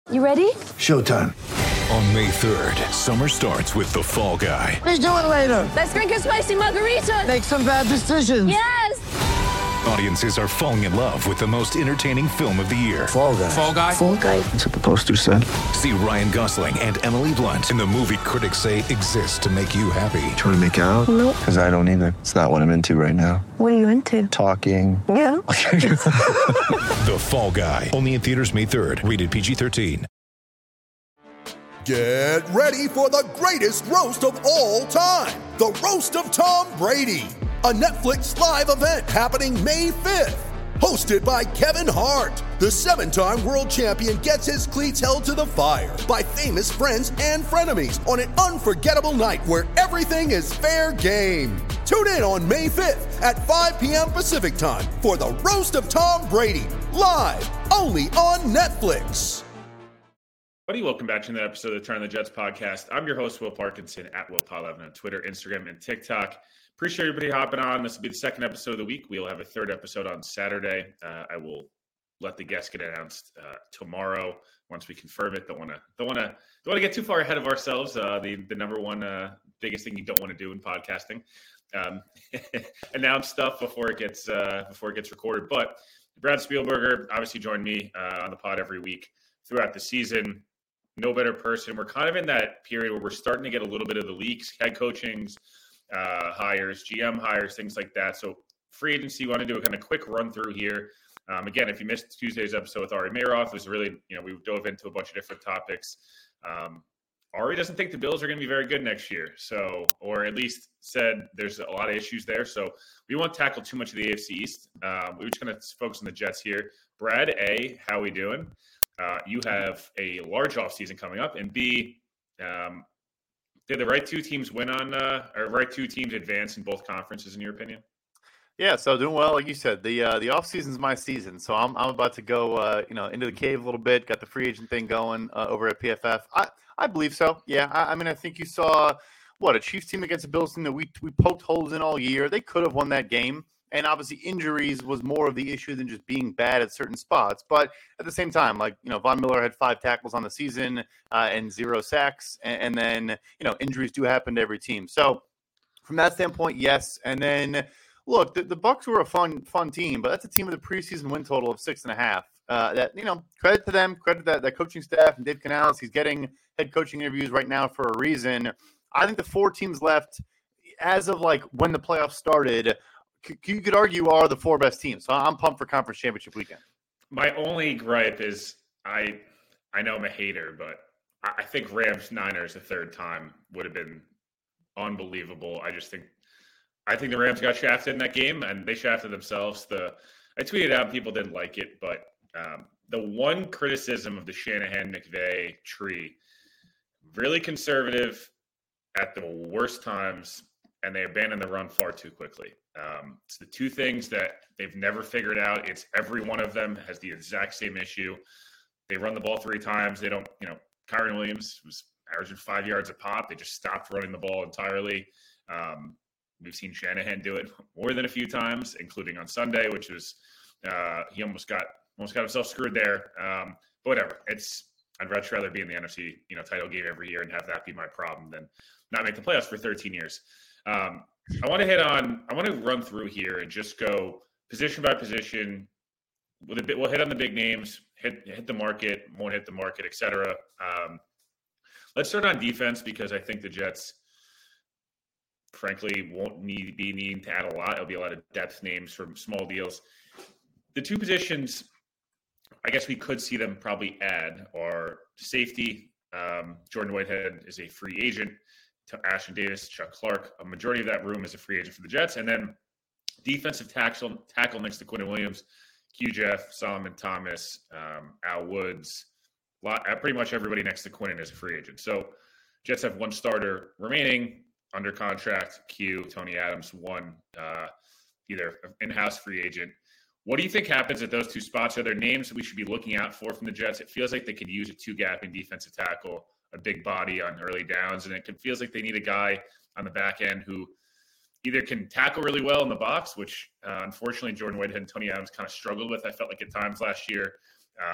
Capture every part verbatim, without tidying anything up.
You ready? Showtime. On May third, summer starts with The Fall Guy. Let's do it later. Let's drink a spicy margarita. Make some bad decisions. Yes! Audiences are falling in love with the most entertaining film of the year. Fall Guy. Fall Guy? Fall guy. That's what the poster said. See Ryan Gosling and Emily Blunt in the movie critics say exists to make you happy. Trying to make it out? Nope. Because I don't either. It's not what I'm into right now. What are you into? Talking. Yeah. The Fall Guy. Only in theaters May third. Rated P G thirteen. Get ready for the greatest roast of all time. The Roast of Tom Brady. A Netflix live event happening May fifth. Hosted by Kevin Hart. The seven-time world champion gets his cleats held to the fire by famous friends and frenemies on an unforgettable night where everything is fair game. Tune in on May fifth at five p.m. Pacific time for the Roast of Tom Brady. Live only on Netflix. Buddy, welcome back to another episode of the Turn on the Jets podcast. I'm your host, Will Parkinson, at Will Paul eleven on Twitter, Instagram, and TikTok. Appreciate everybody hopping on. This will be the second episode of the week. We'll have a third episode on Saturday. Uh, I will let the guests get announced uh, tomorrow once we confirm it. Don't want to don't want to don't want to get too far ahead of ourselves. Uh, the the number one uh, biggest thing you don't want to do in podcasting, um, announce stuff before it gets uh, before it gets recorded. But Brad Spielberger obviously joined me uh, on the pod every week throughout the season. No better person. We're kind of in that period where we're starting to get a little bit of the leaks, head coachings, uh, hires, G M hires, things like that. So free agency, want to do a kind of quick run through here. Um, again, if you missed Tuesday's episode with Ari Meyroff, it was really, you know, we dove into a bunch of different topics. Um, Ari doesn't think the Bills are going to be very good next year. So, or at least said there's a lot of issues there. So we won't tackle too much of the A F C East. Um, we're just going to focus on the Jets here. Brad, A, how we doing? Uh, you have a large offseason coming up, and B, um, did the right two teams win on, uh, or right two teams advance in both conferences, in your opinion? Yeah, so doing well, like you said. The uh, the off season's my season, so I'm I'm about to go, uh, you know, into the cave a little bit. Got the free agent thing going uh, over at P F F. I I believe so. Yeah, I, I mean, I think you saw what a Chiefs team against a Bills team that we we poked holes in all year. They could have won that game. And obviously injuries was more of the issue than just being bad at certain spots. But at the same time, like, you know, Von Miller had five tackles on the season uh, and zero sacks. And, and then, you know, injuries do happen to every team. So from that standpoint, yes. And then, look, the, the Bucs were a fun, fun team, but that's a team with a preseason win total of six and a half. Uh, that, you know, credit to them, credit to that, that coaching staff and Dave Canales. He's getting head coaching interviews right now for a reason. I think the four teams left as of like when the playoffs started, you could argue are the four best teams. So I'm pumped for conference championship weekend. My only gripe is I I know I'm a hater, but I think Rams Niners a third time would have been unbelievable. I just think I think the Rams got shafted in that game, and they shafted themselves. The I tweeted out, people didn't like it, but um, the one criticism of the Shanahan-McVay tree, really conservative at the worst times, and they abandon the run far too quickly. Um, it's the two things that they've never figured out. It's every one of them has the exact same issue. They run the ball three times. They don't, you know, Kyren Williams was averaging five yards a pop. They just stopped running the ball entirely. Um, we've seen Shanahan do it more than a few times, including on Sunday, which was uh, he almost got almost got himself screwed there. Um, but whatever. It's I'd much rather be in the N F C, you know, title game every year and have that be my problem than not make the playoffs for thirteen years. Um, I want to hit on, I want to run through here and just go position by position. With a bit, we'll hit on the big names, hit hit the market, won't hit the market, et cetera. Um, let's start on defense because I think the Jets, frankly, won't need be needing to add a lot. It'll be a lot of depth names from small deals. The two positions, I guess we could see them probably add are safety. Um, Jordan Whitehead is a free agent. To Ashton Davis, Chuck Clark. A majority of that room is a free agent for the Jets. And then defensive tackle, tackle next to Quinnen Williams, Q Jeff, Solomon Thomas, um, Al Woods. Lot, pretty much everybody next to Quinnen is a free agent. So Jets have one starter remaining under contract. Q, Tony Adams, one uh, either in-house free agent. What do you think happens at those two spots? Are there names that we should be looking out for from the Jets? It feels like they could use a two-gap in defensive tackle, a big body on early downs, and it feels like they need a guy on the back end who either can tackle really well in the box, which uh, unfortunately Jordan Whitehead and Tony Adams kind of struggled with. I felt like at times last year, um,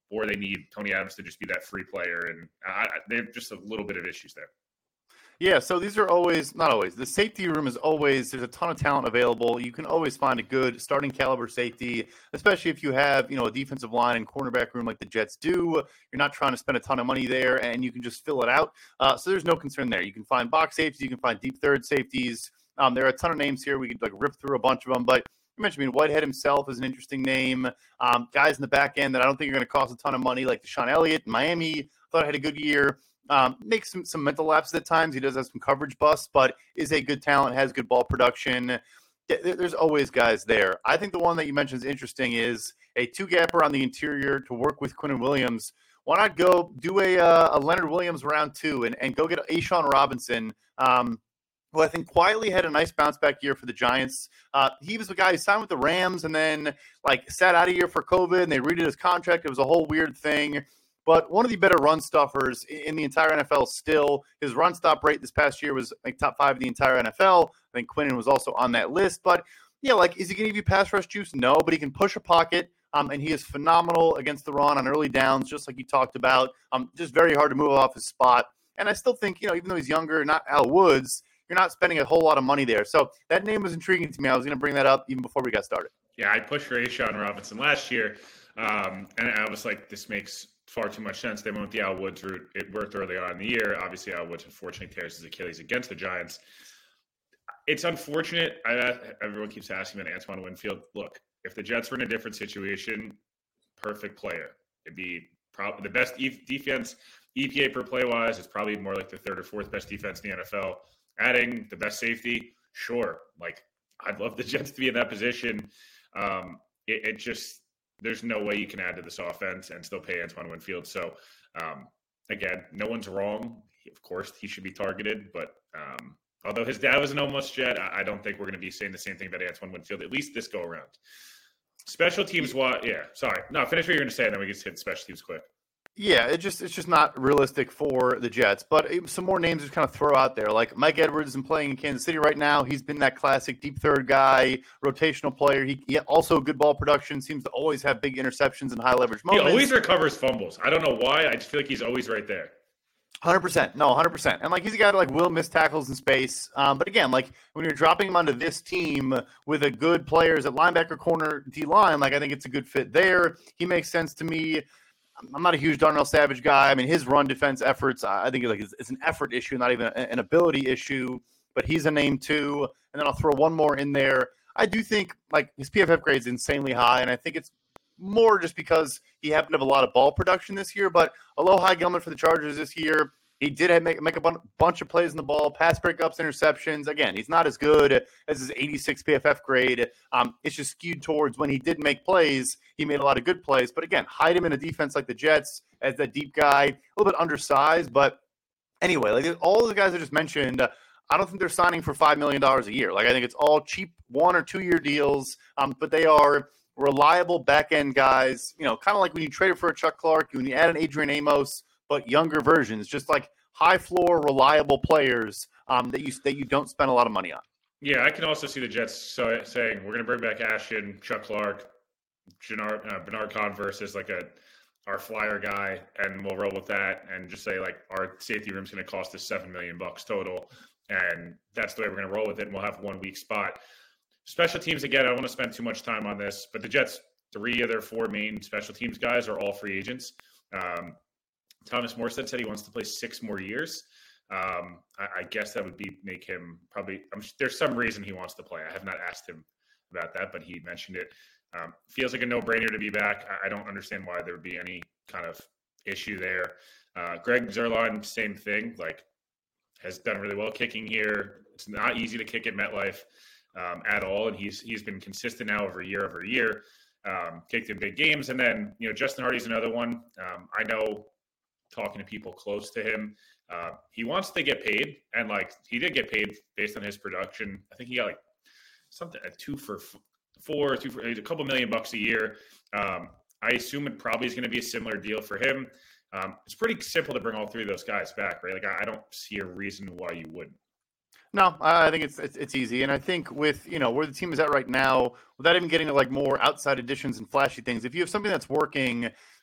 or they need Tony Adams to just be that free player. And I, they have just a little bit of issues there. Yeah, so these are always, not always, the safety room is always, there's a ton of talent available. You can always find a good starting caliber safety, especially if you have, you know, a defensive line and cornerback room like the Jets do. You're not trying to spend a ton of money there, and you can just fill it out. Uh, so there's no concern there. You can find box safeties, you can find deep third safeties. Um, there are a ton of names here. We could like rip through a bunch of them, but you mentioned, I mean, Whitehead himself is an interesting name. Um, guys in the back end that I don't think are going to cost a ton of money, like Deshaun Elliott in Miami. Thought had a good year. Um, makes some, some mental lapses at times. He does have some coverage busts, but is a good talent, has good ball production. There's always guys there. I think the one that you mentioned is interesting is a two-gapper on the interior to work with Quinnen Williams. Why not go do a, uh, a Leonard Williams round two and, and go get A'Shawn Robinson, um, who I think quietly had a nice bounce-back year for the Giants. Uh, he was the guy who signed with the Rams and then like sat out of here for COVID, and they redid his contract. It was a whole weird thing. But one of the better run stuffers in the entire N F L still. His run stop rate this past year was like top five in the entire N F L. I think Quinnen was also on that list. But, yeah, like, is he going to give you pass rush juice? No, but he can push a pocket, um, and he is phenomenal against the run on early downs, just like you talked about. Um, just very hard to move off his spot. And I still think, you know, even though he's younger, not Al Woods, you're not spending a whole lot of money there. So that name was intriguing to me. I was going to bring that up even before we got started. Yeah, I pushed for A'Shawn Robinson last year, um, and I was like, this makes far too much sense. They went with the Al Woods route. It worked early on in the year. Obviously, Al Woods unfortunately tears his Achilles against the Giants. It's unfortunate. I, everyone keeps asking me about Antoine Winfield. Look, if the Jets were in a different situation, perfect player. It'd be probably the best e- defense, E P A per play wise. It's probably more like the third or fourth best defense in the N F L. Adding the best safety, sure. Like, I'd love the Jets to be in that position. Um, it, it just there's no way you can add to this offense and still pay Antoine Winfield. So, um, again, no one's wrong. Of course, he should be targeted. But um, although his dad was an almost Jet, I, I don't think we're going to be saying the same thing about Antoine Winfield, at least this go around. Special teams, what? Yeah, sorry. No, finish what you're going to say, and then we just hit special teams quick. Yeah, it just it's just not realistic for the Jets. But some more names to kind of throw out there. Like Mike Edwards isn't playing in Kansas City right now. He's been that classic deep third guy, rotational player. He, he also good ball production, seems to always have big interceptions and high leverage moments. He always recovers fumbles. I don't know why. I just feel like he's always right there. one hundred percent. No, one hundred percent. And, like, he's a guy that, like, will miss tackles in space. Um, but, again, like, when you're dropping him onto this team with a good players at linebacker, corner, D-line, like, I think it's a good fit there. He makes sense to me. I'm not a huge Darnell Savage guy. I mean, his run defense efforts, I think like it's, it's an effort issue, not even an ability issue. But he's a name too. And then I'll throw one more in there. I do think like his P F F grade is insanely high, and I think it's more just because he happened to have a lot of ball production this year. But Alohi Gilman for the Chargers this year, he did have make make a bunch of plays in the ball, pass breakups, interceptions. Again, he's not as good as his eighty-six P F F grade. Um, it's just skewed towards when he did make plays, he made a lot of good plays. But again, hide him in a defense like the Jets as that deep guy, a little bit undersized. But anyway, like all the guys I just mentioned, uh, I don't think they're signing for five million dollars a year. Like I think it's all cheap one or two year deals, um, but they are reliable back end guys. You know, kind of like when you traded for a Chuck Clark, when you add an Adrian Amos, but younger versions, just like high floor, reliable players um, that you that you don't spend a lot of money on. Yeah, I can also see the Jets so, saying we're going to bring back Ashton, Chuck Clark, Bernard, uh, Bernard Converse as like a our flyer guy, and we'll roll with that, and just say like our safety room's going to cost us seven million bucks total, and that's the way we're going to roll with it, and we'll have one weak spot. Special teams again, I don't want to spend too much time on this, but the Jets, three of their four main special teams guys are all free agents. Um, Thomas Morstead said he wants to play six more years. Um, I, I guess that would be make him probably. I'm, there's some reason he wants to play. I have not asked him about that, but he mentioned it. Um, feels like a no-brainer to be back. I, I don't understand why there would be any kind of issue there. Uh, Greg Zuerlein, same thing. Like has done really well kicking here. It's not easy to kick at MetLife um, at all, and he's he's been consistent now over year over year. Um, kicked in big games, and then you know Justin Hardy's another one. Um, I know. Talking to people close to him, uh, he wants to get paid, and like he did get paid based on his production. I think he got like something a two for four, two for a couple million bucks a year. Um, I assume it probably is going to be a similar deal for him. Um, it's pretty simple to bring all three of those guys back, right? Like I, I don't see a reason why you wouldn't. No, I think it's, it's it's easy, and I think with you know where the team is at right now, without even getting to like more outside additions and flashy things, if you have something that's working,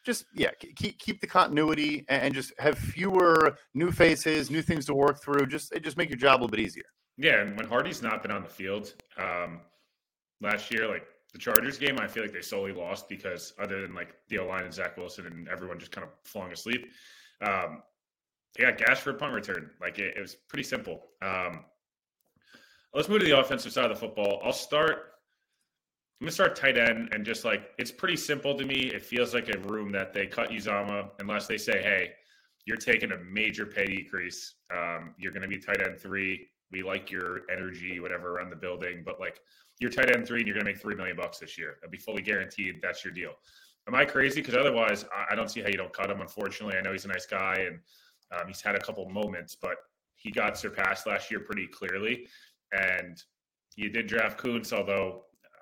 just yeah, keep keep the continuity and just have fewer new faces, new things to work through. Just it just make your job a little bit easier. Yeah, and when Hardy's not been on the field um, last year, like the Chargers game, I feel like they solely lost because other than like the O-line and Zach Wilson and everyone just kind of falling asleep, um, they got gashed for a punt return. Like it, it was pretty simple. Um, let's move to the offensive side of the football. I'll start. I'm going to start tight end, and just like it's pretty simple to me. It feels like a room that they cut Uzomah unless they say, hey, you're taking a major pay decrease. Um, you're going to be tight end three. We like your energy, whatever, around the building. But like you're tight end three and you're going to make three million bucks this year. It'll be fully guaranteed. That's your deal. Am I crazy? Because otherwise, I don't see how you don't cut him, unfortunately. I know he's a nice guy, and um, he's had a couple moments, but he got surpassed last year pretty clearly. And you did draft Kuntz, although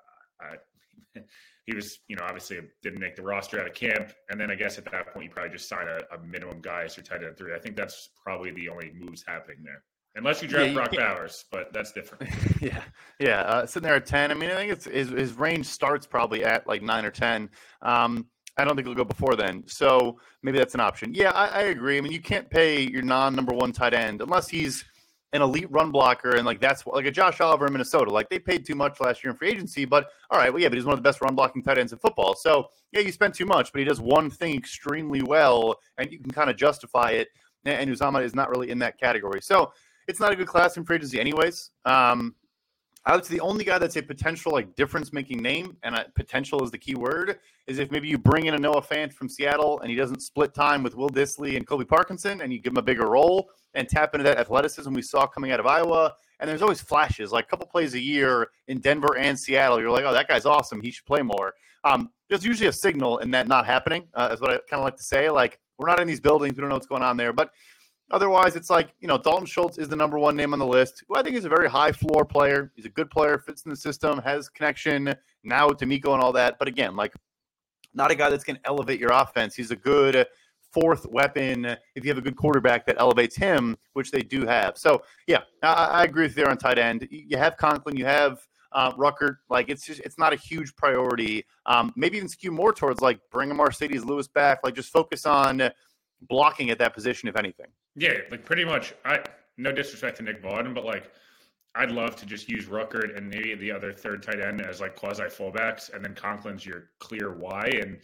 uh, he was, you know, obviously didn't make the roster out of camp. And then I guess at that point, you probably just sign a, a minimum guy as your tight end three. I think that's probably the only moves happening there. Unless you draft yeah, you Brock can't. Bowers, but that's different. yeah, yeah, uh, sitting there at ten. I mean, I think it's his, his range starts probably at like nine or ten. Um, I don't think it'll go before then. So maybe that's an option. Yeah, I, I agree. I mean, you can't pay your non-number one tight end unless he's an elite run blocker, and like that's like a Josh Oliver in Minnesota. Like they paid too much last year in free agency, but all right, well, yeah, but he's one of the best run blocking tight ends in football. So yeah, you spend too much, but he does one thing extremely well, and you can kind of justify it. And Uzomah is not really in that category. So it's not a good class in free agency anyways. Um, I would say the only guy that's a potential like difference-making name, and uh, potential is the key word, is if maybe you bring in a Noah Fant from Seattle and he doesn't split time with Will Dissly and Colby Parkinson, and you give him a bigger role and tap into that athleticism we saw coming out of Iowa. And there's always flashes, like a couple plays a year in Denver and Seattle. You're like, oh, that guy's awesome. He should play more. Um, there's usually a signal in that not happening, uh, is what I kind of like to say. Like, we're not in these buildings. We don't know what's going on there. But otherwise, it's like, you know, Dalton Schultz is the number one name on the list, who I think is a very high floor player. He's a good player, fits in the system, has connection now to Miko and all that. But again, like, not a guy that's going to elevate your offense. He's a good fourth weapon if you have a good quarterback that elevates him, which they do have. So, yeah, I, I agree with you there on tight end. You have Conklin, you have uh, Ruckert. Like, it's just it's not a huge priority. Um, maybe even skew more towards, like, bring a Mercedes Lewis back. Like, just focus on blocking at that position, if anything. Yeah, like, pretty much. I no disrespect to Nick Bawden, but, like, I'd love to just use Ruckert and maybe the other third tight end as, like, quasi-fullbacks, and then Conklin's your clear Y, and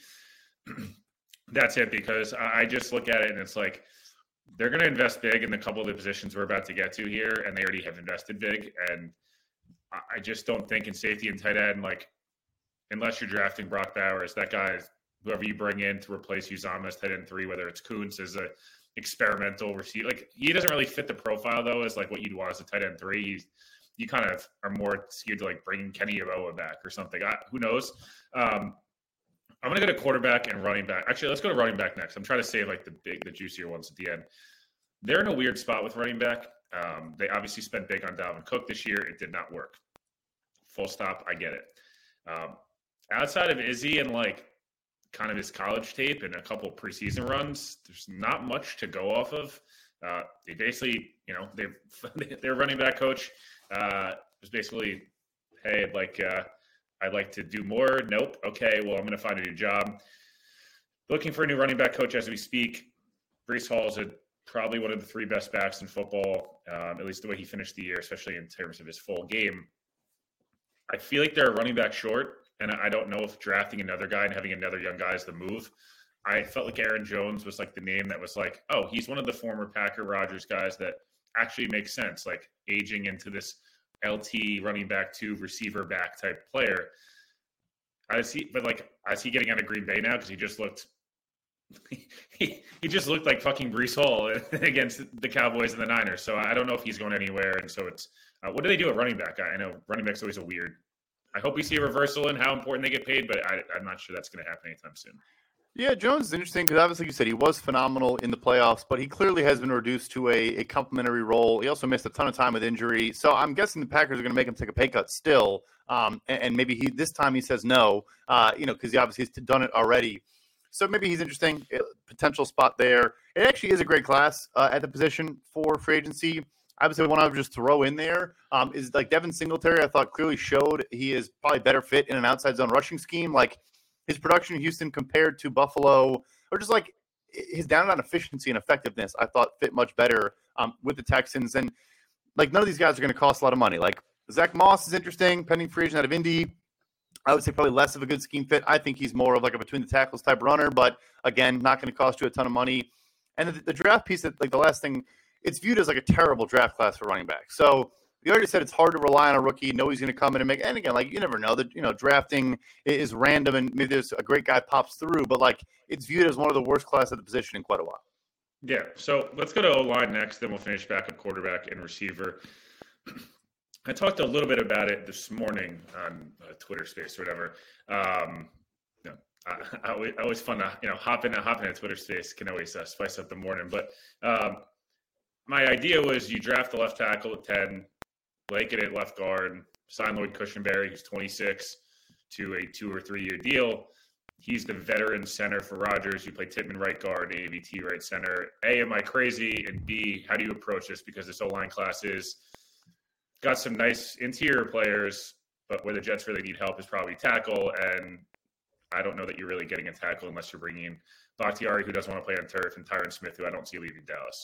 that's it, because I just look at it and it's like they're going to invest big in the couple of the positions we're about to get to here, and they already have invested big. And I just don't think in safety and tight end, like, unless you're drafting Brock Bowers, that guy is whoever you bring in to replace Uzomah as tight end three, whether it's Kuntz as a experimental receiver. Like, he doesn't really fit the profile, though, as like what you'd want as a tight end three. He's, you kind of are more skewed to like bringing Kenny Yeboah back or something. I, who knows? Um, I'm going to go to quarterback and running back. Actually, let's go to running back next. I'm trying to save like the big, the juicier ones at the end. They're in a weird spot with running back. Um, they obviously spent big on Dalvin Cook this year. It did not work. Full stop. I get it. Um, outside of Izzy and like kind of his college tape and a couple preseason runs, there's not much to go off of. Uh, they basically, you know, they've their running back coach uh, was basically, hey, like, uh, I'd like to do more. Nope. Okay, well, I'm going to find a new job. Looking for a new running back coach as we speak. Breece Hall is a, probably one of the three best backs in football, um, at least the way he finished the year, especially in terms of his full game. I feel like they're a running back short, and I don't know if drafting another guy and having another young guy is the move. I felt like Aaron Jones was like the name that was like, oh, he's one of the former Packer Rodgers guys that actually makes sense, like aging into this L T running back to receiver back type player. I see, but like, I see getting out of Green Bay now because he just looked, he, he just looked like fucking Breece Hall against the Cowboys and the Niners. So I don't know if he's going anywhere. And so it's, uh, what do they do at running back? I know running back's always a weird. I hope we see a reversal in how important they get paid, but I, I'm not sure that's going to happen anytime soon. Yeah, Jones is interesting because obviously you said he was phenomenal in the playoffs, but he clearly has been reduced to a, a complimentary role. He also missed a ton of time with injury. So I'm guessing the Packers are going to make him take a pay cut still. Um, and, and maybe he this time he says no, uh, you know, because he obviously has done it already. So maybe he's interesting, potential spot there. It actually is a great class uh, at the position for free agency. I would say one I would just throw in there um, is like Devin Singletary. I thought clearly showed he is probably better fit in an outside zone rushing scheme. Like, his production in Houston compared to Buffalo, or just like his down and out efficiency and effectiveness, I thought fit much better um, with the Texans. And like none of these guys are going to cost a lot of money. Like Zach Moss is interesting, pending free agent out of Indy. I would say probably less of a good scheme fit. I think he's more of like a between the tackles type runner, but again, not going to cost you a ton of money. And the, the draft piece, that like the last thing, it's viewed as like a terrible draft class for running back. So we already said it's hard to rely on a rookie, know he's going to come in and make. And again, like you never know that you know drafting is random, and maybe there's a great guy pops through, but like it's viewed as one of the worst class at the position in quite a while. Yeah. So let's go to O-line next, then we'll finish back at quarterback and receiver. I talked a little bit about it this morning on uh, Twitter Space or whatever. Um, you know, I, I always, always fun to you know hop in, hop in a Twitter Space can always uh, spice up the morning. But um, my idea was you draft the left tackle at ten, Lakin at left guard, sign Lloyd Cushenberry, who's twenty-six, to a two or three year deal. He's the veteran center for Rodgers. You play Tittman right guard, A V T right center. A, am I crazy? And B, how do you approach this? Because this O-line class is got some nice interior players, but where the Jets really need help is probably tackle. And I don't know that you're really getting a tackle unless you're bringing in Bakhtiari, who doesn't want to play on turf, and Tyron Smith, who I don't see leaving Dallas.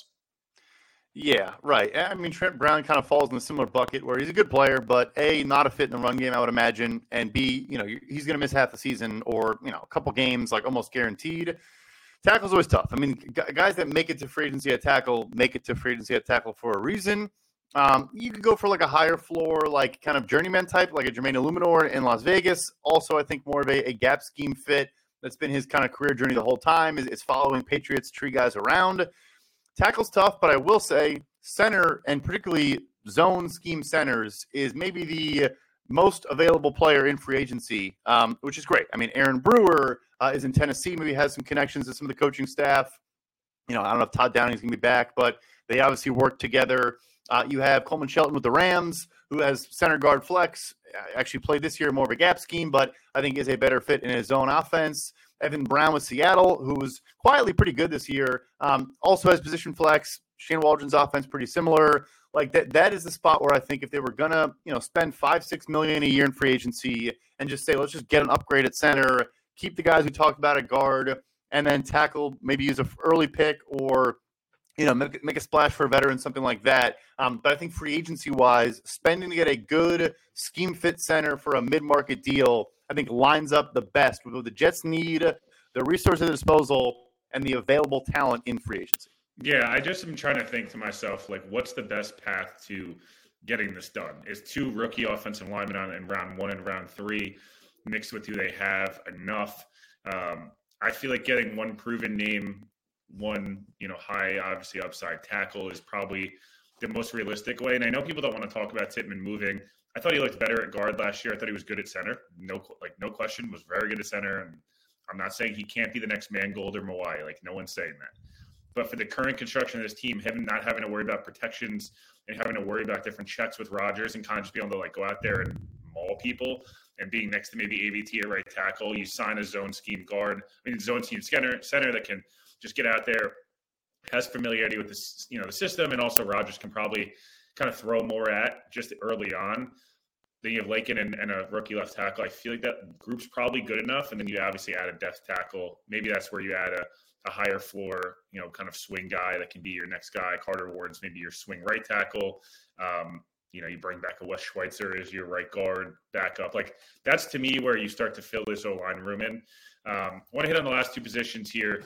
Yeah, right. I mean, Trent Brown kind of falls in a similar bucket where he's a good player, but A, not a fit in the run game, I would imagine, and B, you know, he's going to miss half the season or, you know, a couple games, like almost guaranteed. Tackle's always tough. I mean, guys that make it to free agency at tackle make it to free agency at tackle for a reason. Um, you could go for like a higher floor, like kind of journeyman type, like a Jermaine Illuminor in Las Vegas. Also, I think more of a, a gap scheme fit that's been his kind of career journey the whole time is, is following Patriots tree guys around. Tackle's tough, but I will say center, and particularly zone scheme centers, is maybe the most available player in free agency, um, which is great. I mean, Aaron Brewer uh, is in Tennessee, maybe has some connections to some of the coaching staff. You know, I don't know if Todd Downing's going to be back, but they obviously work together. Uh, you have Coleman Shelton with the Rams, who has center guard flex, actually played this year more of a gap scheme, but I think is a better fit in his zone offense. Evan Brown with Seattle, who was quietly pretty good this year, um, also has position flex. Shane Waldron's offense pretty similar. Like that, that is the spot where I think if they were gonna, you know, spend five, six million a year in free agency and just say, let's just get an upgrade at center, keep the guys we talked about at guard, and then tackle, maybe use an early pick or, you know, make, make a splash for a veteran, something like that. Um, but I think free agency wise, spending to get a good scheme fit center for a mid-market deal, I think lines up the best with what the Jets need, the resources at their disposal, and the available talent in free agency. Yeah, I just am trying to think to myself, like, what's the best path to getting this done? Is two rookie offensive linemen on in round one and round three mixed with who they have enough? Um, I feel like getting one proven name, one, you know, high, obviously upside tackle is probably the most realistic way. And I know people don't want to talk about Tittman moving. I thought he looked better at guard last year. I thought he was good at center. No, like no question, was very good at center. And I'm not saying he can't be the next Mangold or Mawai. Like no one's saying that. But for the current construction of this team, him not having to worry about protections and having to worry about different checks with Rodgers and kind of just being able to like go out there and maul people and being next to maybe A V T at right tackle, you sign a zone scheme guard. I mean, zone scheme center, center that can just get out there, has familiarity with this, you know, the system, and also Rodgers can probably kind of throw more at just early on. Then you have Lakin and, and a rookie left tackle. I feel like that group's probably good enough. And then you obviously add a depth tackle. Maybe that's where you add a, a higher floor, you know, kind of swing guy that can be your next guy. Carter Ward's maybe your swing right tackle. Um, you know, you bring back a Wes Schweitzer as your right guard backup. Like that's to me where you start to fill this O-line room in. Um, I want to hit on the last two positions here.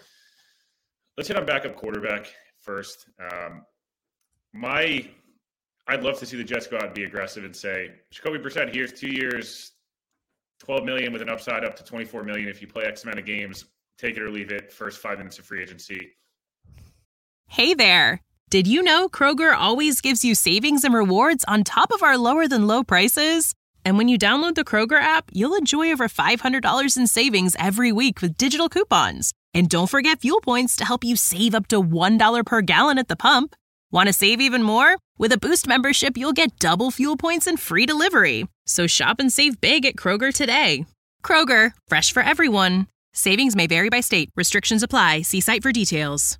Let's hit on backup quarterback first. Um, my, I'd love to see the Jets go out and be aggressive and say, Jacoby Brissett, here's two years, twelve million dollars with an upside up to twenty-four million dollars if you play X amount of games. Take it or leave it. First five minutes of free agency. Hey there. Did you know Kroger always gives you savings and rewards on top of our lower than low prices? And when you download the Kroger app, you'll enjoy over five hundred dollars in savings every week with digital coupons. And don't forget fuel points to help you save up to one dollar per gallon at the pump. Want to save even more? With a Boost membership, you'll get double fuel points and free delivery. So shop and save big at Kroger today. Kroger, fresh for everyone. Savings may vary by state. Restrictions apply. See site for details.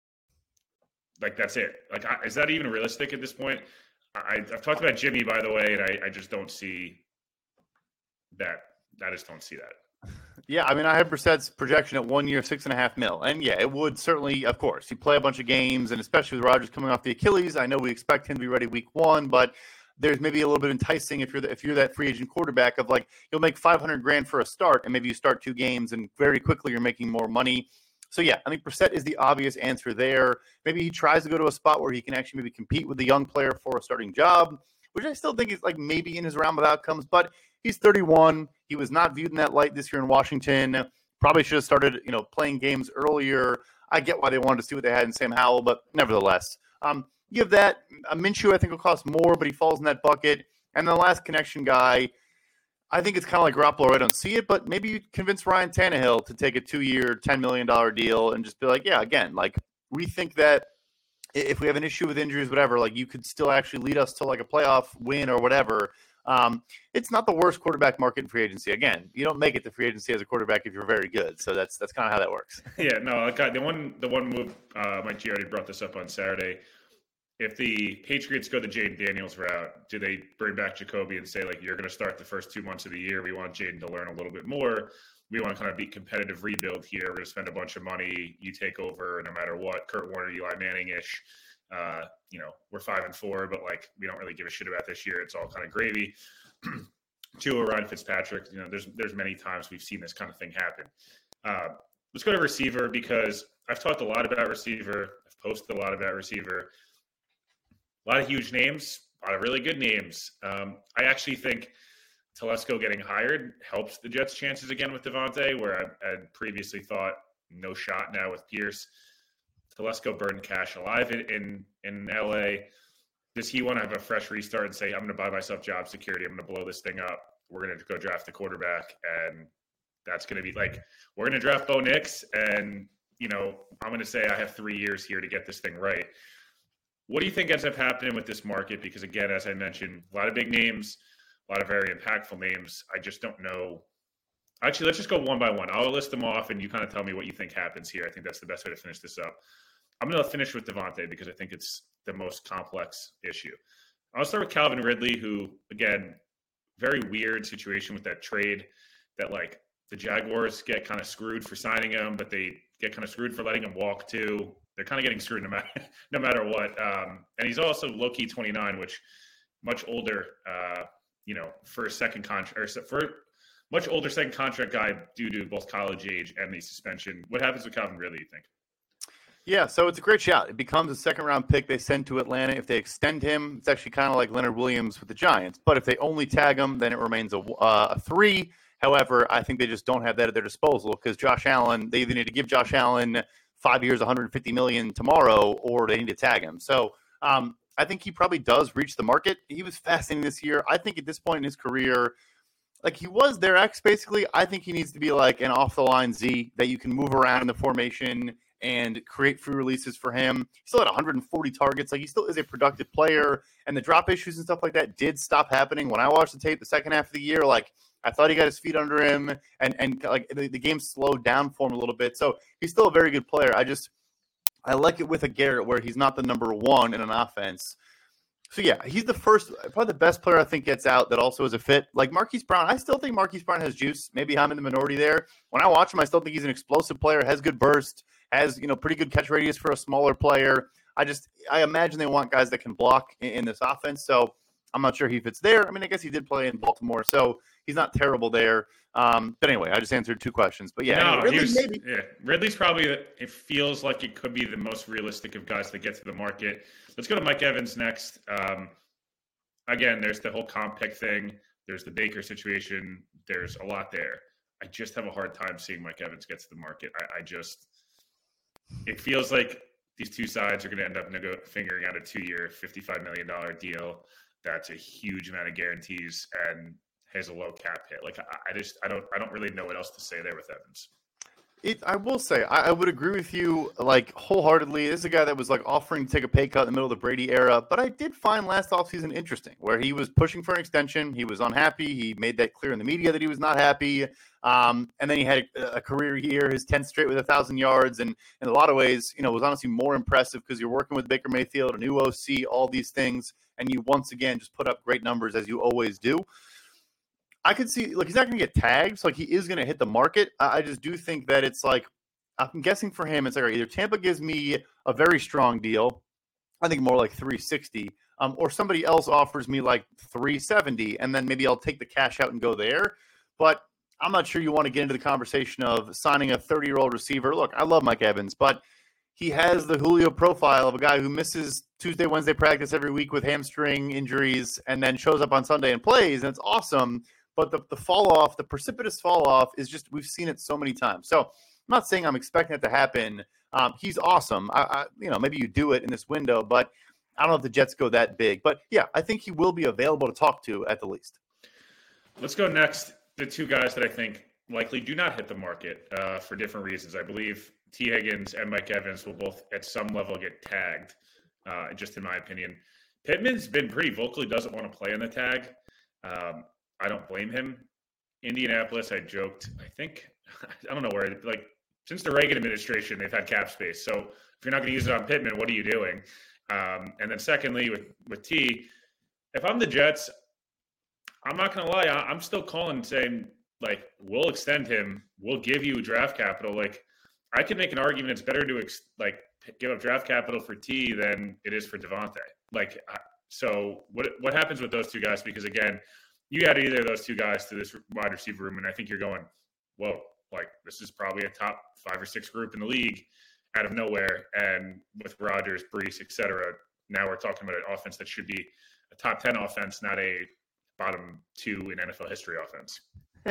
Like, that's it. Like, I, is that even realistic at this point? I, I've talked about Jimmy, by the way, and I, I just don't see that. I just don't see that. Yeah, I mean, I have Brissett's projection at one year, six and a half mil. And yeah, it would certainly, of course, you play a bunch of games, and especially with Rodgers coming off the Achilles, I know we expect him to be ready week one, but there's maybe a little bit enticing if you're the, if you're that free agent quarterback of like, you'll make five hundred grand for a start, and maybe you start two games, and very quickly you're making more money. So yeah, I think Brissett is the obvious answer there. Maybe he tries to go to a spot where he can actually maybe compete with the young player for a starting job, which I still think is like maybe in his realm of outcomes, but he's thirty-one. He was not viewed in that light this year in Washington. Probably should have started, you know, playing games earlier. I get why they wanted to see what they had in Sam Howell, but nevertheless, um, you have that. A Minshew, I think, will cost more, but he falls in that bucket. And the last connection guy, I think it's kind of like Garoppolo. I don't see it, but maybe you convince Ryan Tannehill to take a two-year, ten million dollars deal and just be like, yeah, again, like we think that if we have an issue with injuries, whatever, like you could still actually lead us to like a playoff win or whatever. Um, it's not the worst quarterback market in free agency. Again, you don't make it to free agency as a quarterback if you're very good. So that's that's kind of how that works. Yeah, no, like I, the one the one move, uh, Mike G already brought this up on Saturday. If the Patriots go the Jaden Daniels route, do they bring back Jacoby and say, like, you're going to start the first two months of the year. We want Jaden to learn a little bit more. We want to kind of be competitive rebuild here. We're going to spend a bunch of money. You take over no matter what. Kurt Warner, Eli Manning-ish. Uh, you know, we're five and four, but like we don't really give a shit about this year. It's all kind of gravy. Tua, Ryan Fitzpatrick. You know, there's there's many times we've seen this kind of thing happen. Uh, let's go to receiver because I've talked a lot about receiver. I've posted a lot about receiver. A lot of huge names, a lot of really good names. Um, I actually think Telesco getting hired helps the Jets' chances again with Devontae, where I had previously thought no shot now with Pierce. Telesco burned cash alive in, in, in L A. Does he want to have a fresh restart and say, I'm going to buy myself job security. I'm going to blow this thing up. We're going to go draft the quarterback. And that's going to be like, we're going to draft Bo Nix. And, you know, I'm going to say I have three years here to get this thing right. What do you think ends up happening with this market? Because, again, as I mentioned, a lot of big names, a lot of very impactful names. I just don't know. Actually, let's just go one by one. I'll list them off, and you kind of tell me what you think happens here. I think that's the best way to finish this up. I'm going to finish with Devontae because I think it's the most complex issue. I'll start with Calvin Ridley, who, again, very weird situation with that trade that, like, the Jaguars get kind of screwed for signing him, but they get kind of screwed for letting him walk, too. They're kind of getting screwed no matter, no matter what. Um, and he's also low-key twenty-nine, which much older, uh, you know, for a second contract, or for much older second contract guy due to both college age and the suspension. What happens with Calvin Ridley, you think? Yeah, so it's a great shot. It becomes a second-round pick they send to Atlanta. If they extend him, it's actually kind of like Leonard Williams with the Giants. But if they only tag him, then it remains a, uh, a three. However, I think they just don't have that at their disposal because Josh Allen, they either need to give Josh Allen five years, one hundred fifty million dollars tomorrow, or they need to tag him. So um, I think he probably does reach the market. He was fascinating this year. I think at this point in his career, like he was their X basically. I think he needs to be like an off-the-line Z that you can move around in the formation and create free releases for him. He still had one hundred forty targets. Like he still is a productive player. And the drop issues and stuff like that did stop happening. When I watched the tape the second half of the year, like I thought he got his feet under him and, and like the, the game slowed down for him a little bit. So he's still a very good player. I just, I like it with a Garrett where he's not the number one in an offense. So yeah, he's the first, probably the best player I think gets out that also is a fit. Like Marquise Brown, I still think Marquise Brown has juice. Maybe I'm in the minority there. When I watch him, I still think he's an explosive player, has good burst, has, you know, pretty good catch radius for a smaller player. I just, I imagine they want guys that can block in, in this offense. So I'm not sure he fits there. I mean, I guess he did play in Baltimore, so he's not terrible there. Um, but anyway, I just answered two questions. But yeah, no, anyway, Ridley, was, maybe. Yeah, Ridley's probably, it feels like it could be the most realistic of guys that get to the market. Let's go to Mike Evans next. Um, again, there's the whole comp pick thing. There's the Baker situation. There's a lot there. I just have a hard time seeing Mike Evans get to the market. I, I just, it feels like these two sides are going to end up nego- figuring out a two-year, fifty-five million dollars deal. That's a huge amount of guarantees and has a low cap hit. Like I, I just, I don't, I don't really know what else to say there with Evans. It, I will say, I, I would agree with you, like, wholeheartedly. This is a guy that was, like, offering to take a pay cut in the middle of the Brady era. But I did find last offseason interesting, where he was pushing for an extension. He was unhappy. He made that clear in the media that he was not happy. Um, and then he had a, a career year, his tenth straight with one thousand yards. And in a lot of ways, you know, it was honestly more impressive because you're working with Baker Mayfield, a new O C, all these things. And you once again just put up great numbers as you always do. I could see, like, he's not going to get tagged, so like he is going to hit the market. I, I just do think that it's like, I'm guessing for him, it's like either Tampa gives me a very strong deal, I think more like three sixty, um, or somebody else offers me like three seventy, and then maybe I'll take the cash out and go there. But I'm not sure you want to get into the conversation of signing a thirty-year-old receiver. Look, I love Mike Evans, but he has the Julio profile of a guy who misses Tuesday, Wednesday practice every week with hamstring injuries and then shows up on Sunday and plays, and it's awesome. But the, the fall off, the precipitous fall off is just, we've seen it so many times. So I'm not saying I'm expecting it to happen. Um, he's awesome. I, I, you know, maybe you do it in this window, but I don't know if the Jets go that big. But yeah, I think he will be available to talk to at the least. Let's go next. The two guys that I think likely do not hit the market uh, for different reasons. I believe T. Higgins and Mike Evans will both at some level get tagged, uh, just in my opinion. Pittman's been pretty vocal. He doesn't want to play on the tag. Um, I don't blame him. Indianapolis, I joked, I think, I don't know where, like, since the Reagan administration, they've had cap space. So if you're not going to use it on Pittman, what are you doing? Um, and then secondly, with, with T, if I'm the Jets, I'm not going to lie, I'm still calling saying, like, we'll extend him. We'll give you draft capital. Like, I could make an argument it's better to, ex- like, give up draft capital for T than it is for Devontae. Like, so what what happens with those two guys? Because, again, you add either of those two guys to this wide receiver room, and I think you're going, whoa, like, this is probably a top five or six group in the league out of nowhere. And with Rodgers, Brees, et cetera, now we're talking about an offense that should be a top ten offense, not a bottom two in N F L history offense.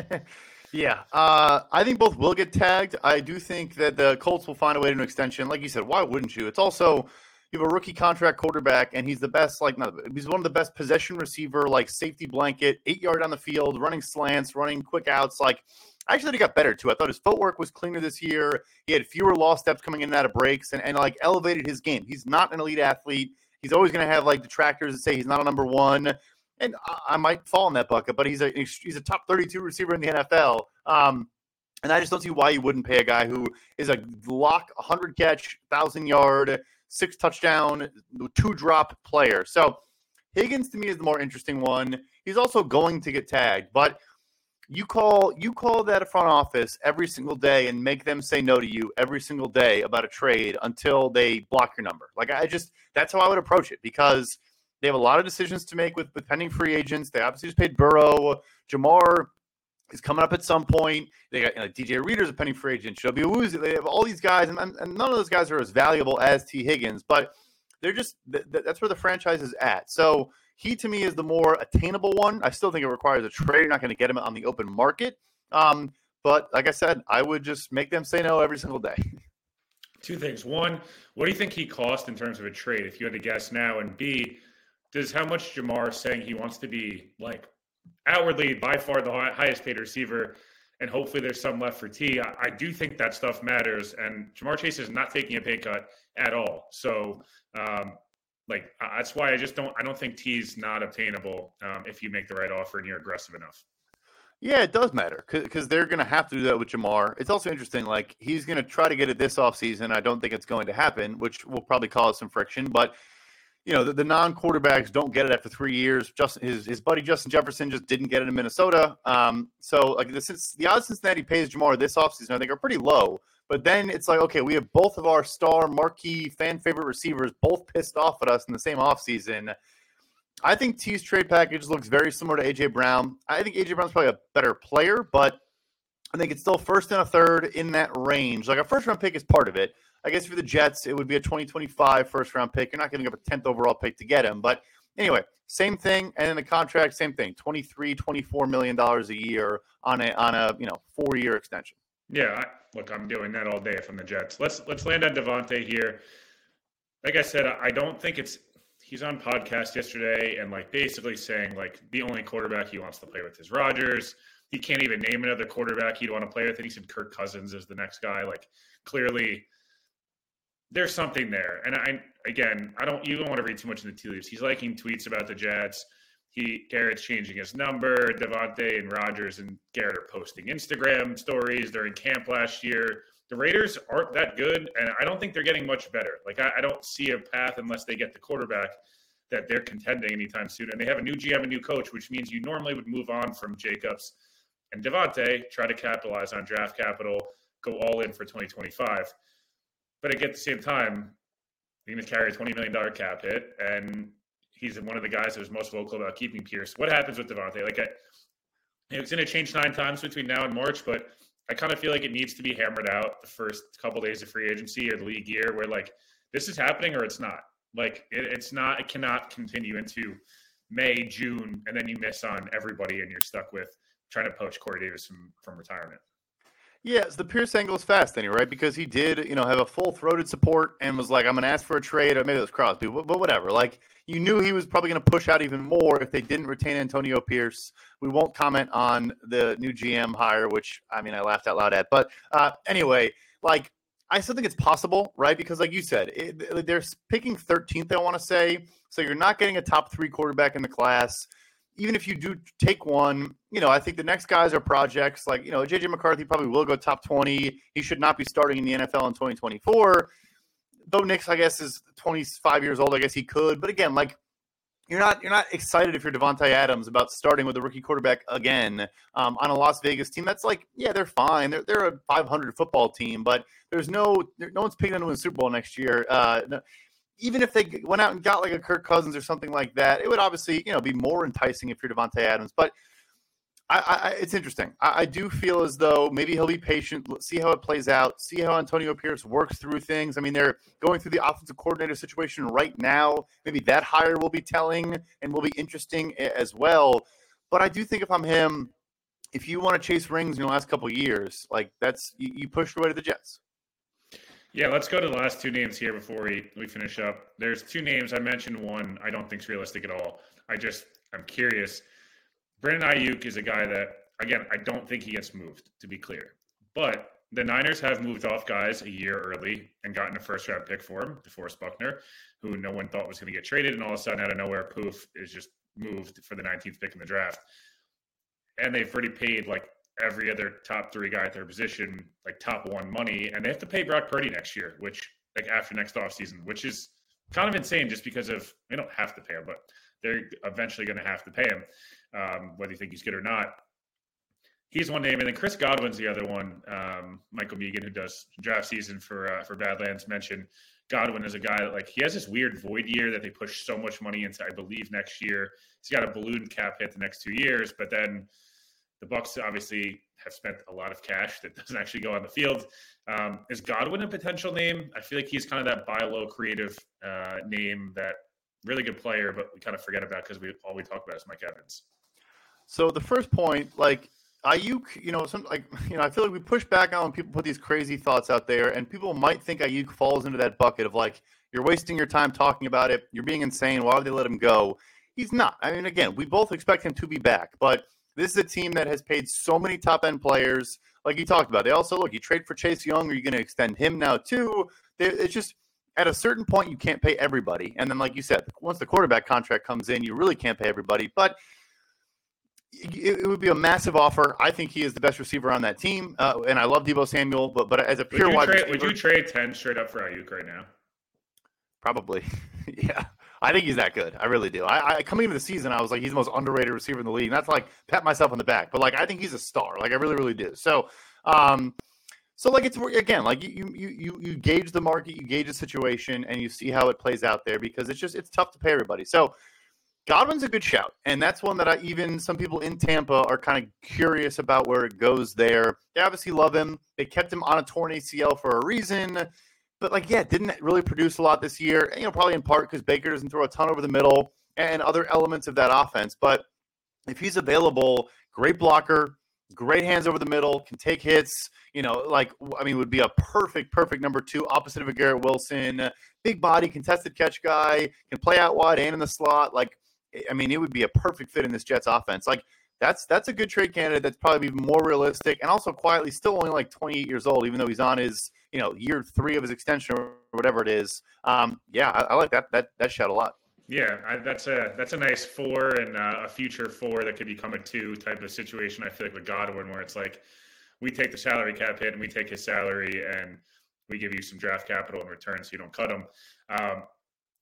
yeah, uh, I think both will get tagged. I do think that the Colts will find a way to an extension. Like you said, why wouldn't you? It's also, you have a rookie contract quarterback, and he's the best, like, not, he's one of the best possession receiver, like safety blanket, eight yard on the field, running slants, running quick outs. Like, I actually think he got better too. I thought his footwork was cleaner this year. He had fewer lost steps coming in and out of breaks, and, and like elevated his game. He's not an elite athlete. He's always going to have like detractors that say he's not a number one. And I, I might fall in that bucket, but he's a he's a top thirty-two receiver in the N F L. Um, and I just don't see why you wouldn't pay a guy who is a lock, one hundred catch, one thousand yard, six touchdown, two drop player. So Higgins to me is the more interesting one. He's also going to get tagged, but you call you call that front office every single day and make them say no to you every single day about a trade until they block your number. Like, I just, that's how I would approach it, because they have a lot of decisions to make with, with pending free agents. They obviously just paid Burrow. Jamar is coming up at some point. They got, you know, D J Reader's a pending free agent. Shelby Awuzie. They have all these guys, and, and none of those guys are as valuable as T. Higgins, but they're just th- th- that's where the franchise is at. So he, to me, is the more attainable one. I still think it requires a trade. You're not going to get him on the open market. Um, but like I said, I would just make them say no every single day. Two things. One, what do you think he cost in terms of a trade, if you had to guess now? And B, does how much Jamar saying he wants to be, like, outwardly by far the highest paid receiver, and hopefully there's some left for T? I, I do think that stuff matters, and Jamar Chase is not taking a pay cut at all. So, um, like, that's why I just don't – I don't think T's not obtainable um, if you make the right offer and you're aggressive enough. Yeah, it does matter, because they're going to have to do that with Jamar. It's also interesting, like, he's going to try to get it this offseason. I don't think it's going to happen, which will probably cause some friction, but – you know, the, the non-quarterbacks don't get it after three years. Just his his buddy Justin Jefferson just didn't get it in Minnesota. Um, so, like, the, the odds Cincinnati pays Jamar this offseason, I think, are pretty low. But then it's like, okay, we have both of our star, marquee, fan-favorite receivers both pissed off at us in the same offseason. I think T's trade package looks very similar to A J. Brown. I think A J. Brown's probably a better player, but I think it's still first and a third in that range. Like, a first-round pick is part of it. I guess for the Jets, it would be a twenty twenty-five first-round pick. You're not giving up a tenth overall pick to get him. But anyway, same thing. And in the contract, same thing, twenty-three, twenty-four million dollars a year on a, on a you know, four-year extension. Yeah, I, look, I'm doing that all day from the Jets. Let's let's land on Devontae here. Like I said, I don't think it's – he's on podcast yesterday and, like, basically saying, like, the only quarterback he wants to play with is Rodgers. He can't even name another quarterback he'd want to play with. And he said Kirk Cousins is the next guy. Like, clearly – there's something there. And I, again, I don't, you don't want to read too much in the tea leaves. He's liking tweets about the Jets. He, Garrett's changing his number. Devontae and Rodgers and Garrett are posting Instagram stories during camp last year. The Raiders aren't that good, and I don't think they're getting much better. Like, I, I don't see a path unless they get the quarterback that they're contending anytime soon. And they have a new G M, a new coach, which means you normally would move on from Jacobs and Devontae, try to capitalize on draft capital, go all in for twenty twenty-five. But at the same time, you're going to carry a twenty million dollars cap hit, and he's one of the guys that was most vocal about keeping Pierce. What happens with Devontae? Like, I, it's going to change nine times between now and March, but I kind of feel like it needs to be hammered out the first couple days of free agency or the league year, where like this is happening or it's not. Like it, it's not. It cannot continue into May, June, and then you miss on everybody, and you're stuck with trying to poach Corey Davis from, from retirement. Yeah, so the Pierce angle is fascinating, right? Because he did, you know, have a full-throated support and was like, I'm going to ask for a trade, or maybe it was Crosby, but, but whatever. Like, you knew he was probably going to push out even more if they didn't retain Antonio Pierce. We won't comment on the new G M hire, which, I mean, I laughed out loud at. But uh, anyway, like, I still think it's possible, right? Because like you said, it, they're picking thirteenth, I want to say. So you're not getting a top three quarterback in the class. Even if you do take one, you know, I think the next guys are projects. Like, you know, J J McCarthy probably will go top twenty. He should not be starting in the N F L in twenty twenty-four. Though Nix, I guess, is twenty-five years old. I guess he could. But again, like, you're not you're not excited if you're Devontae Adams about starting with a rookie quarterback again um, on a Las Vegas team. That's like, yeah, they're fine. They're they're a five hundred football team, but there's no no one's picking them to win the Super Bowl next year. Uh, no, Even if they went out and got like a Kirk Cousins or something like that, it would obviously, you know, be more enticing if you're Devontae Adams. But I, I, it's interesting. I, I do feel as though maybe he'll be patient, see how it plays out, see how Antonio Pierce works through things. I mean, they're going through the offensive coordinator situation right now. Maybe that hire will be telling and will be interesting as well. But I do think if I'm him, if you want to chase rings in the last couple of years, like that's you, you push your way to the Jets. Yeah, let's go to the last two names here before we, we finish up. There's two names. I mentioned one I don't think is realistic at all. I just, I'm curious. Brandon Ayuk is a guy that, again, I don't think he gets moved, to be clear. But the Niners have moved off guys a year early and gotten a first-round pick for him, DeForest Buckner, who no one thought was going to get traded, and all of a sudden, out of nowhere, poof, is just moved for the nineteenth pick in the draft. And they've already paid, like, every other top three guy at their position, like top one money, and they have to pay Brock Purdy next year, which like after next offseason, which is kind of insane just because of, they don't have to pay him, but they're eventually going to have to pay him, um, whether you think he's good or not. He's one name. And then Chris Godwin's the other one. Um, Michael Megan, who does draft season for, uh, for Badlands, mentioned Godwin is a guy that like, he has this weird void year that they push so much money into, I believe next year. He's got a balloon cap hit the next two years, but then the Bucs obviously have spent a lot of cash that doesn't actually go on the field. Um, is Godwin a potential name? I feel like he's kind of that buy low creative uh, name, that really good player, but we kind of forget about because we all we talk about is Mike Evans. So the first point, like Ayuk, you know, some like you know, I feel like we push back on when people put these crazy thoughts out there, and people might think Ayuk falls into that bucket of like, you're wasting your time talking about it, you're being insane. Why would they let him go? He's not. I mean, again, we both expect him to be back, but this is a team that has paid so many top-end players, like you talked about. They also, look, you trade for Chase Young, are you going to extend him now too? It's just, at a certain point, you can't pay everybody. And then, like you said, once the quarterback contract comes in, you really can't pay everybody. But it, it would be a massive offer. I think he is the best receiver on that team. Uh, and I love Deebo Samuel, but but as a pure would wide trade, receiver. Would you trade ten straight up for Ayuk right now? Probably. Yeah. I think he's that good. I really do. I, I coming into the season, I was like, he's the most underrated receiver in the league. Not to like pat myself on the back, but like I think he's a star. Like I really, really do. So, um, so like it's again, like you you you you gauge the market, you gauge the situation, and you see how it plays out there because it's just it's tough to pay everybody. So Godwin's a good shout, and that's one that I even some people in Tampa are kind of curious about where it goes there. They obviously love him. They kept him on a torn A C L for a reason. But, like, yeah, didn't really produce a lot this year, you know, probably in part because Baker doesn't throw a ton over the middle and other elements of that offense. But if he's available, great blocker, great hands over the middle, can take hits, you know, like, I mean, would be a perfect, perfect number two opposite of a Garrett Wilson. Big body, contested catch guy, can play out wide and in the slot. Like, I mean, it would be a perfect fit in this Jets offense. Like, That's that's a good trade candidate that's probably even more realistic and also quietly still only like twenty-eight years old, even though he's on his, you know, year three of his extension or whatever it is. Um, yeah, I, I like that that that shot a lot. Yeah, I, that's a that's a nice four and uh, a future four that could become a two type of situation. I feel like with Godwin, where it's like we take the salary cap hit and we take his salary and we give you some draft capital in return so you don't cut him. Um,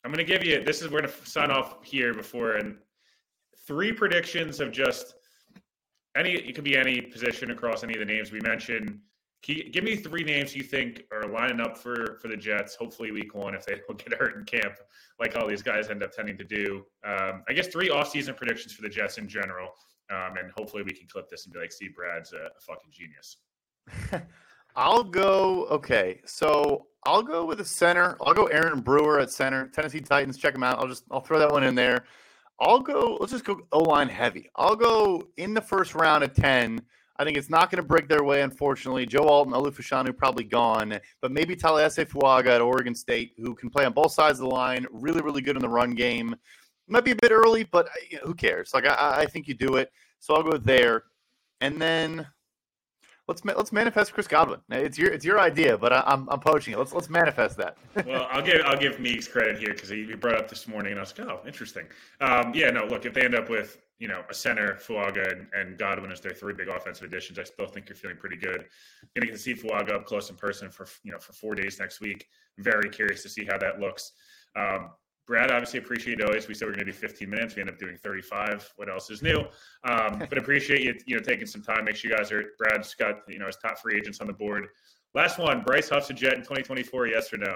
I'm going to give you, this is, we're going to sign off here before, and three predictions of just any, it could be any position across any of the names we mentioned. You, give me three names you think are lining up for, for the Jets, hopefully week one, if they don't get hurt in camp, like all these guys end up tending to do. Um, I guess three offseason predictions for the Jets in general, um, and hopefully we can clip this and be like, Steve Brad's a, a fucking genius. I'll go, okay, so I'll go with a center. I'll go Aaron Brewer at center. Tennessee Titans, check him out. I'll just, I'll throw that one in there. I'll go, let's just go O-line heavy. I'll go in the first round at ten. I think it's not going to break their way, unfortunately. Joe Alton, Olu Fashanu probably gone, but maybe Tallahassee Fuaga at Oregon State, who can play on both sides of the line, really, really good in the run game. Might be a bit early, but you know, who cares? Like I, I think you do it. So I'll go there. And then let's let's manifest Chris Godwin. It's your it's your idea, but I, I'm I'm poaching it. Let's let's manifest that. Well, I'll give I'll give Meeks credit here because he, he brought it up this morning, and I was like, oh, interesting. Um, yeah, no, look, if they end up with you know a center, Fuaga, and, and Godwin as their three big offensive additions, I still think you're feeling pretty good. Going to get to see Fuaga up close in person for you know for four days next week. Very curious to see how that looks. Um, Brad, obviously appreciate it always. We said we're going to do fifteen minutes. We end up doing thirty-five. What else is new? Um, but appreciate you, you know, taking some time. Make sure you guys are. Brad's got you know his top free agents on the board. Last one, Bryce Huff's a Jet in twenty twenty-four. Yes or no?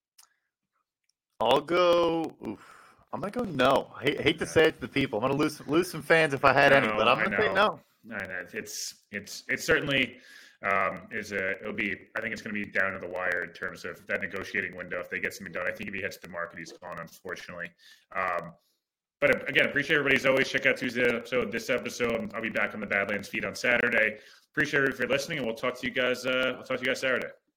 I'll go. Oof, I'm gonna go no. I hate, hate to say it to the people. I'm gonna lose lose some fans if I had any, but I'm gonna say no. I know. It's it's it's certainly. Um, is a it'll be I think it's going to be down to the wire in terms of that negotiating window if they get something done. I think if he hits the market, he's gone, unfortunately. Um, but again, appreciate everybody as always. Check out Tuesday episode. This episode, I'll be back on the Badlands feed on Saturday. Appreciate everybody for listening, and we'll talk to you guys. Uh, we'll talk to you guys Saturday.